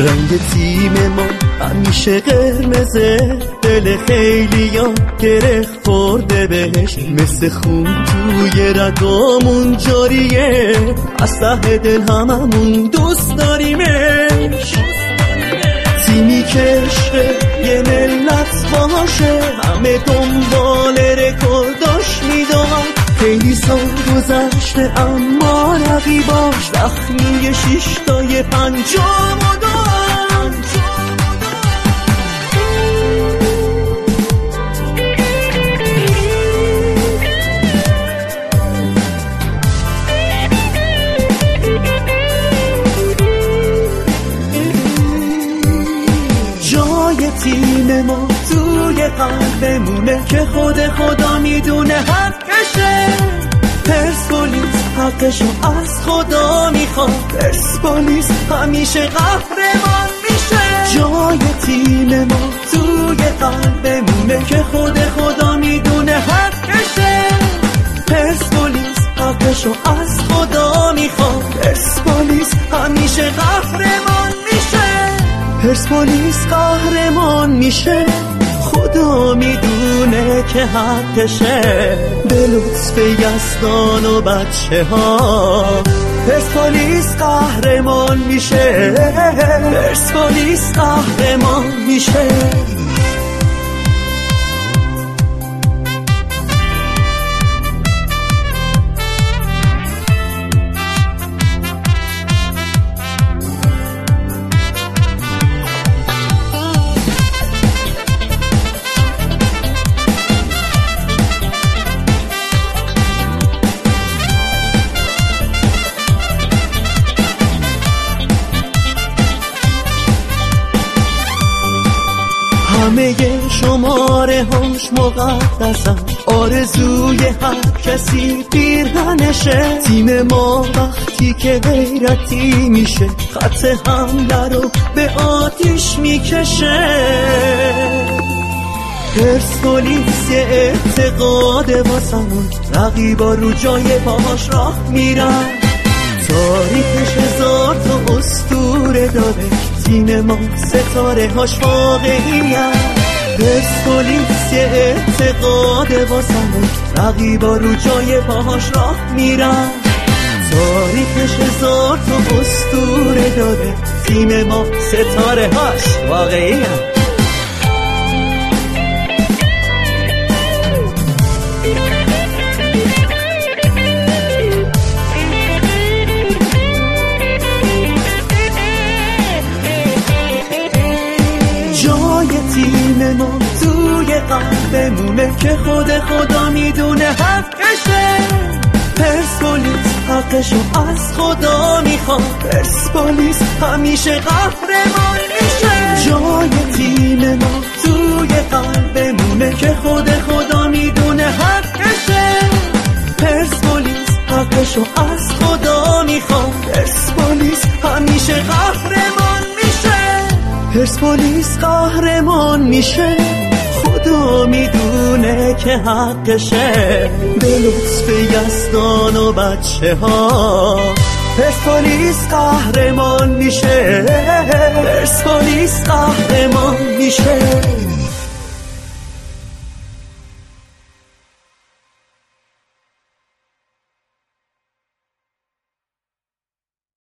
رنگ تیم ما همیشه قرمزه، دل خیلی ها گره خورده بهش، مثل خون توی رگامون جاریه، از ته دل هممون دوست داریمش. تیمی که عشق یه ملت باشه، همه دنبال رکورداش میدونن، خیلی سال گذشته اما رقیباش زخمی 6 تا 5 دارن. جای تیم ما توی قلبمونه که خود خدا میدونه حقشه، پرسپولیس حقشو از خدا میخواد، پرسپولیس همیشه قهرمان میشه. جای تیم ما توی قلبمونه که خود خدا میدونه حقشه، پرسپولیس حقشو از خدا میخواد، پرسپولیس همیشه قهرمان میشه. پرسپولیس قهرمان میشه، خدا میدونه که حقشه، به لطف یزدان و بچه ها پرسپولیس قهرمان میشه، پرسپولیس قهرمان میشه. همه شماره هاش مقدسن، آرزوی هر کسی پیرهنشه. تیم ما وقتی که غیرتی میشه، خط حمله رو به آتیش میکشه. پرسپولیس یه اعتقاده واسمون، رقیبا رو جای پاهاش راه میرن، تاریخش 1000 تا اسطوره داره، تیم ما ستاره هاش واقعیه. پرسپولیس یه اعتقاده واسمون، رقیبا رو جای پاهاش راه میرن، تاریخش 1000 تا اسطوره داره، تیم ما ستاره هاش واقعیه. تیم ما توی قلبمونه که خود خدا میدونه حقشه، پرسپولیس حقشو از خدا میخواد، پرسپولیس همیشه قهرمان میشه. جای تیم ما توی قلبمونه که خود خدا میدونه حقشه، پرسپولیس حقشو از خدا میخواد، پرسپولیس همیشه قهرمان میشه. پرسپولیس قهرمان میشه، خدا میدونه که حقشه، به لطف یزدان و بچه ها پرسپولیس قهرمان میشه، پرسپولیس قهرمان میشه.